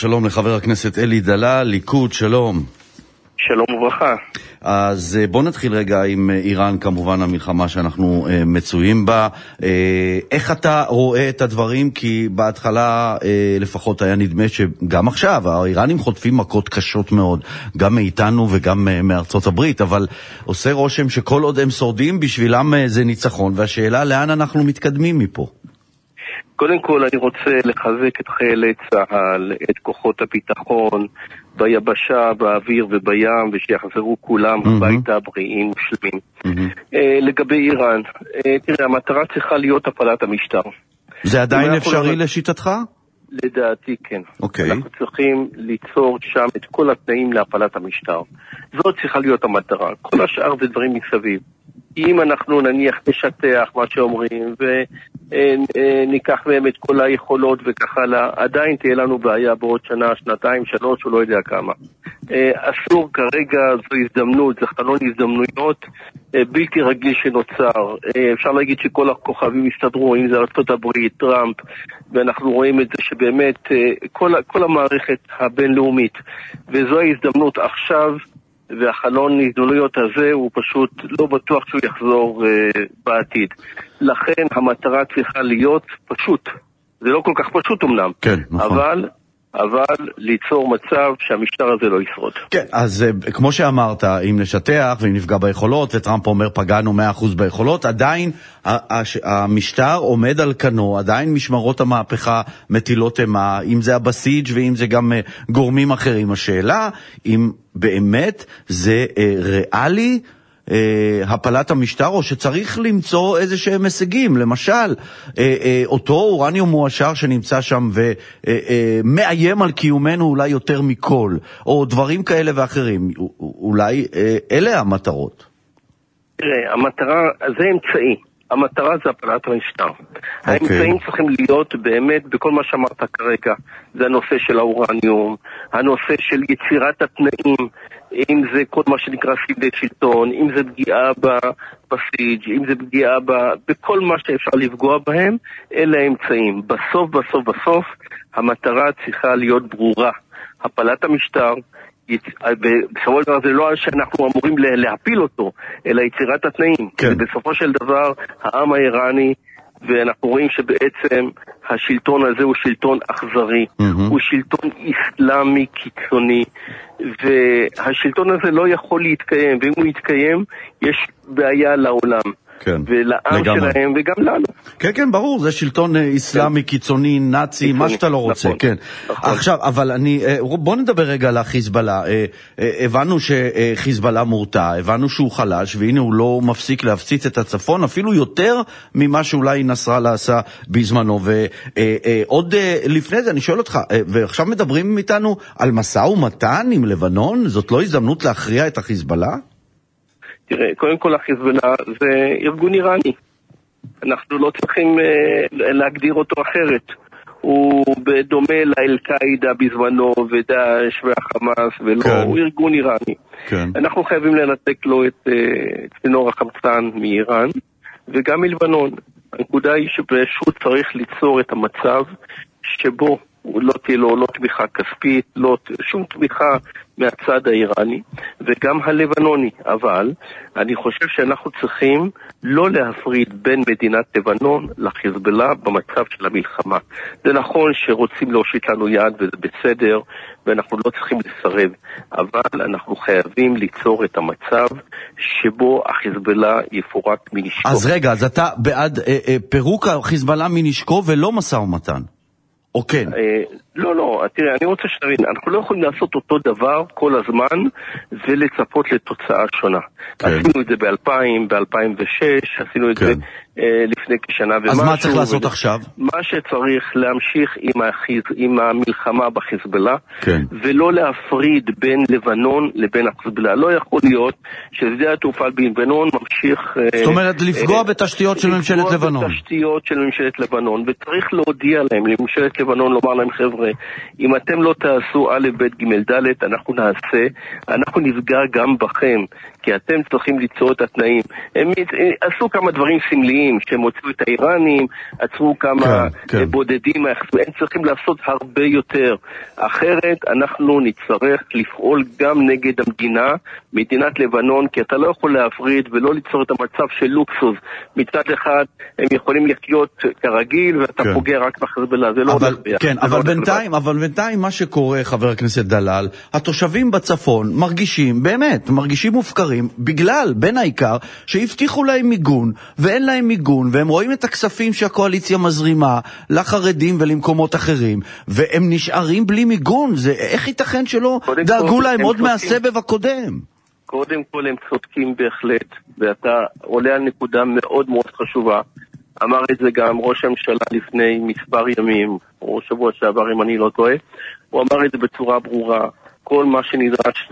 שלום לחבר הכנסת אלי דלל, ליכוד, שלום. שלום וברכה. אז בוא נתחיל רגע עם איראן, כמובן המלחמה שאנחנו מצויים בה. איך אתה רואה את הדברים? כי בהתחלה לפחות היה נדמה שגם עכשיו האיראנים חוטפים מכות קשות מאוד, גם מאיתנו וגם מארצות הברית, אבל עושה רושם שכל עוד הם שורדים בשבילם זה ניצחון, והשאלה לאן אנחנו מתקדמים מפה. קודם כל אני רוצה לחזק את חיילי צה"ל, את כוחות הביטחון, ביבשה, באוויר ובים, ושיחזרו כולם הביתה בריאים ושלמים. לגבי איראן, תראה, המטרה צריכה להיות הפלת המשטר. זה עדיין אפשרי לשיטתך? לדעתי כן. אוקיי. אנחנו צריכים ליצור שם את כל התנאים להפלת המשטר. זאת צריכה להיות המטרה. כל השאר זה דברים מסביב. אם אנחנו נניח נשטח מה שאומרים וניקח מהם את כל היכולות וכך הלאה, עדיין תהיה לנו בעיה בעוד שנה, שנתיים, שלוש, הוא לא יודע כמה. אסור כרגע, זו הזדמנות, זה חלון הזדמנויות בלתי רגיל שנוצר. אפשר להגיד שכל הכוכבים הסתדרו, אם זה ארצות הברית, טראמפ, ואנחנו רואים את זה שבאמת כל המערכת הבינלאומית, וזו ההזדמנות עכשיו, והחלון הזדמנויות הזה הוא פשוט לא בטוח שהוא יחזור בעתיד. לכן המטרה צריכה להיות פשוט. זה לא כל כך פשוט אמנם. כן, נכון. אבל ליצור מצב שהמשטר הזה לא ישרוד. כן, אז כמו שאמרת, אם נשטח ואם נפגע ביכולות, וטראמפ אומר פגענו 100% ביכולות, עדיין המשטר עומד על כנו, עדיין משמרות המהפכה מטילות אימה, אם זה הבסיג' ואם זה גם גורמים אחרים. השאלה, אם באמת זה ריאלי, הפלת המשטר, או שצריך למצוא איזה שהם הישגים, למשל אותו אורניום מועשר שנמצא שם ומאיים על קיומנו אולי יותר מכל, או דברים כאלה ואחרים. אולי אלה המטרות. תראה, המטרה זה אמצעי, המטרה זה הפלת המשטר. האמצעים צריכים להיות באמת בכל מה שאמרת כרגע. זה הנושא של האורניום, הנושא של יצירת התנאים, אם זה כל מה שנקרא סמלי שלטון, אם זה פגיעה בסיג', אם זה פגיעה בכל מה שאפשר לפגוע בהם, אלה האמצעים. בסוף, המטרה צריכה להיות ברורה. הפלת המשטר, בסופו של דבר זה לא שאנחנו אמורים להפיל אותו, אלא יצירת התנאים. כן. בסופו של דבר, העם האיראני, ואנחנו רואים שבעצם השלטון הזה הוא שלטון אכזרי, הוא שלטון איסלאמי קיצוני, והשלטון הזה לא יכול להתקיים, ואם הוא יתקיים, יש בעיה לעולם. כן. ולעם שלהם וגם לנו. כן, כן, ברור, זה שלטון איסלאמי, קיצוני, נאצי, מה שאתה לא רוצה. נכון, כן. נכון. עכשיו, אבל בוא נדבר רגע על החיזבאללה. הבנו שחיזבאללה מורתע, הבנו שהוא חלש, והנה הוא לא מפסיק להפציץ את הצפון, אפילו יותר ממה שאולי נסראללה עשה בזמנו. ועוד לפני זה, אני שואל אותך, ועכשיו מדברים איתנו על משא ומתן עם לבנון? זאת לא הזדמנות להכריע את החיזבאללה? תראה, קודם כל החיזבאללה זה ארגון איראני. אנחנו לא צריכים להגדיר אותו אחרת. הוא בדומה לאל-קאידה בזמנו ודאעש והחמאס, ולא, כן. הוא ארגון איראני. כן. אנחנו חייבים לנתק לו את צינור החמצן מאיראן וגם מלבנון. הנקודה היא שפשוט צריך ליצור את המצב שבו לא תהיה לו לא תמיכה כספית, לא שום תמיכה מהצד האיראני וגם הלבנוני, אבל אני חושב שאנחנו צריכים לא להפריד בין מדינת לבנון לחיזבאללה במצב של המלחמה. זה נכון שרוצים להושיט לנו יד וזה בסדר ואנחנו לא צריכים לסרב, אבל אנחנו חייבים ליצור את המצב שבו החיזבאללה יפורק מנשקו. אז רגע, אז אתה בעד פירוק החיזבאללה מנשקו ולא משא ומתן? או כן? לא, תראה, אני רוצה שתבין, אנחנו לא יכולים לעשות אותו דבר כל הזמן ולצפות לתוצאה שונה. כן. עשינו את זה ב-2006, עשינו את זה לפני כשנה ומשהו. אז מה צריך לעשות עכשיו? מה שצריך להמשיך עם המלחמה בחיזבאללה, כן. ולא להפריד בין לבנון לבין החיזבאללה. לא יכול להיות ששדה התעופה בלבנון ממשיך... זאת אומרת, לפגוע בתשתיות של ממשלת לבנון. לפגוע בתשתיות של ממשלת לבנון, וצריך להודיע להם, לממשלת לבנון, לומר להם, חבר'ה, אם אתם לא תעשו א' ב' ג' ד', אנחנו נעשה, אנחנו נפגע גם בכם, כי אתם צריכים ליצור את התנאים. הם עשו כמה דברים סמליים, רואים שהם הוציאו את האיראנים, עצרו כמה בודדים, הם צריכים לעשות הרבה יותר. אחרת אנחנו נצטרך לפעול גם נגד המדינה, מדינת לבנון, כי אתה לא יכול להפריד ולא ליצור את המצב של לוקסוס. מצד אחד הם יכולים לחיות כרגיל, ואתה פוגע רק בחזבאללה, זה לא הולך ביחד. כן, אבל בינתיים מה שקורה, חבר הכנסת דלל, התושבים בצפון מרגישים מופקרים, בגלל, בין העיקר, שהבטיחו להם מיגון, ואין להם מיגון, והם רואים את הכספים שהקואליציה מזרימה לחרדים ולמקומות אחרים, והם נשארים בלי מיגון. זה, איך ייתכן שלא דאגו להם עוד מהסבב הקודם? קודם כל הם צודקים בהחלט, ואתה עולה על נקודה מאוד מאוד חשובה. אמר את זה גם ראש הממשלה לפני מספר ימים, או שבוע שעבר אם אני לא טועה. הוא אמר את זה בצורה ברורה. כל מה שנדרש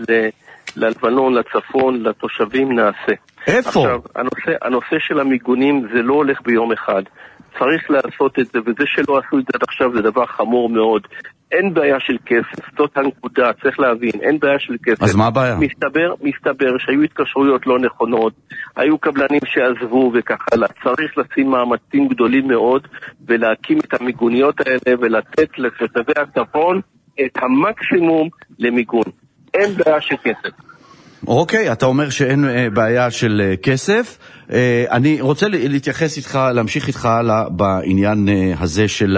ללבנון, לצפון, לתושבים נעשה. איפה? עכשיו, הנושא של המיגונים זה לא הולך ביום אחד. צריך לעשות את זה, וזה שלא עשו את זה עד עכשיו זה דבר חמור מאוד. אין בעיה של כסף, זאת הנקודה, צריך להבין, אין בעיה של כסף. אז מה הבעיה? מסתבר שהיו התקשרויות לא נכונות, היו קבלנים שעזבו וכך הלאה. צריך לשים מאמצים גדולים מאוד, ולהקים את המיגוניות האלה, ולתת לתושבי הצפון את המקסימום למיגון. אין בעיה של כסף. אוקיי, אתה אומר שאין בעיה של כסף. אני רוצה להתייחס איתך, להמשיך איתך בעניין הזה של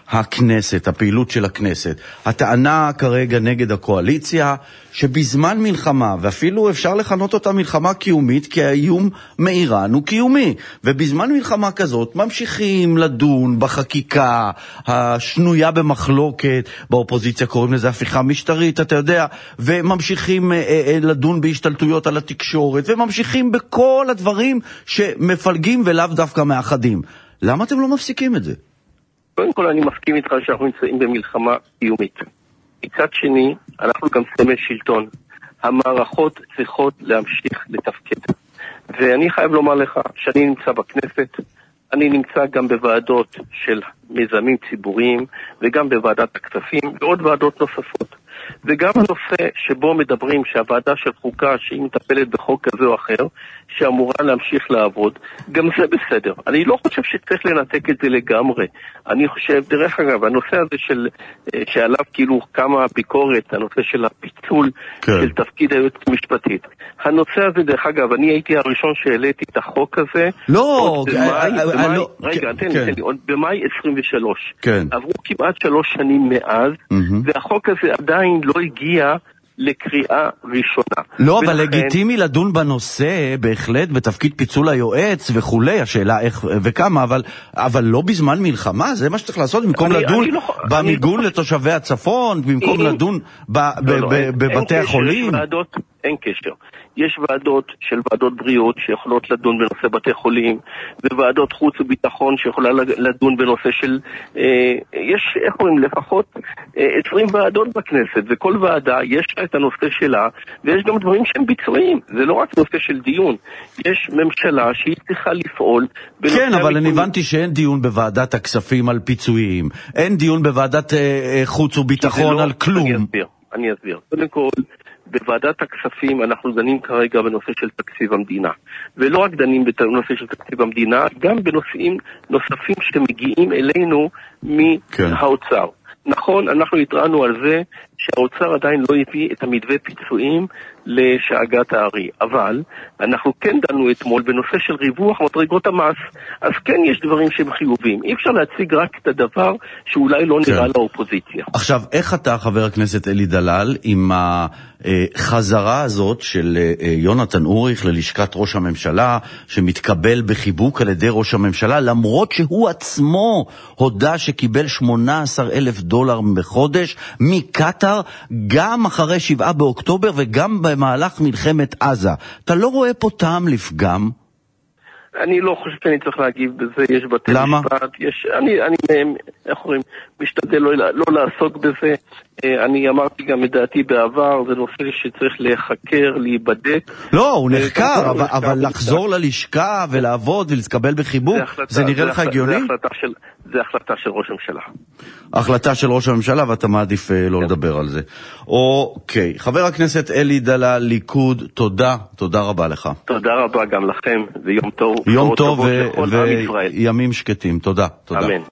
הכנסת, הפעילות של הכנסת. הטענה כרגע נגד הקואליציה, שבזמן מלחמה, ואפילו אפשר לכנות אותה מלחמה קיומית, כי האיום מאיראן הוא קיומי, ובזמן מלחמה כזאת ממשיכים לדון בחקיקה השנויה במחלוקת, באופוזיציה קוראים לזה הפיכה משטרית, אתה יודע, וממשיכים לדון בהשתלטויות על התקשורת, וממשיכים בכל הדברים שמפלגים ולאו דווקא מאחדים. למה אתם לא מפסיקים את זה? קודם כל אני מסכים איתך שאנחנו נמצאים במלחמה קיומית. מצד שני, אנחנו גם סמל שלטון. המערכות צריכות להמשיך לתפקד. ואני חייב לומר לך שאני נמצא בכנסת, אני נמצא גם בוועדות של מיזמים ציבוריים, וגם בוועדת הכספים, ועוד ועדות נוספות. וגם הנושא שבו מדברים שהוועדה של חוקה שהיא מטפלת בחוק כזה או אחר, שאמורה להמשיך לעבוד, גם זה בסדר. אני לא חושב שצריך לנתק את זה לגמרי. אני חושב, דרך אגב, הנושא הזה שעליו כאילו כמה ביקורת, הנושא של הפיצול של תפקיד היועצת המשפטית. הנושא הזה, דרך אגב, אני הייתי הראשון שהעליתי את החוק הזה. לא, רגע, תן לי, עוד במאי 23. עברו כמעט 3 שנים מאז, והחוק הזה עדיין לא הגיע לקריאה ראשונה. לא, אבל לגיטימי לדון בנושא, בהחלט, בתפקיד פיצול היועץ וכולי, השאלה איך וכמה, אבל לא בזמן מלחמה, זה מה שצריך לעשות, במקום לדון במיגון לתושבי הצפון, במקום לדון בבתי החולים. אין קשר. יש ועדות של ועדות בריאות שיכולות לדון בנושא בתי חולים, וועדות חוץ וביטחון שיכולה לדון בנושא של, יש, איך אומרים, לפחות 20 ועדות בכנסת, וכל ועדה יש לה את הנושא שלה, ויש גם דברים שהם ביצועים. זה לא רק נושא של דיון. יש ממשלה שהיא צריכה לפעול. כן, אבל אני הבנתי שאין דיון בוועדת הכספים על פיצויים, אין דיון בוועדת חוץ וביטחון על כלום. אני אסביר. קודם כל, בוועדת הכספים אנחנו דנים כרגע בנושא של תקציב המדינה. ולא רק דנים בנושא של תקציב המדינה, גם בנושאים נוספים שמגיעים אלינו מהאוצר. נכון, אנחנו התרענו על זה שהאוצר עדיין לא הביא את המתווה פיצויים לשאגת הארי, אבל אנחנו כן דנו אתמול בנושא של ריווח מדרגות המס, אז כן יש דברים שהם חיובים. אי אפשר להציג רק את הדבר שאולי לא נראה לאופוזיציה. עכשיו, איך אתה, חבר הכנסת אלי דלל, עם החזרה הזאת של יונתן אוריך ללשכת ראש הממשלה, שמתקבל בחיבוק על ידי ראש הממשלה, למרות שהוא עצמו הודע שקיבל $18,000 בחודש מקטר, גם אחרי 7 באוקטובר וגם במהלך מלחמת עזה. אתה לא רואה פה טעם לפגם? אני לא חושב שאני צריך להגיב בזה, יש בתי משפט, אני משתדל לא לעסוק בזה, אני אמרתי גם את דעתי בעבר, זה נושא שצריך להיחקר, להיבדק. לא, הוא נחקר, אבל לחזור ללשכה ולעבוד ולהתקבל בחיבוק, זה נראה לך הגיוני? זה החלטה של ראש הממשלה. החלטה של ראש הממשלה, ואתה מעדיף לא לדבר על זה. אוקיי. חבר הכנסת אלי דלל, ליכוד, תודה רבה לך. תודה רבה גם לכם, ויום טוב. יום טוב וימים שקטים. תודה. אמן.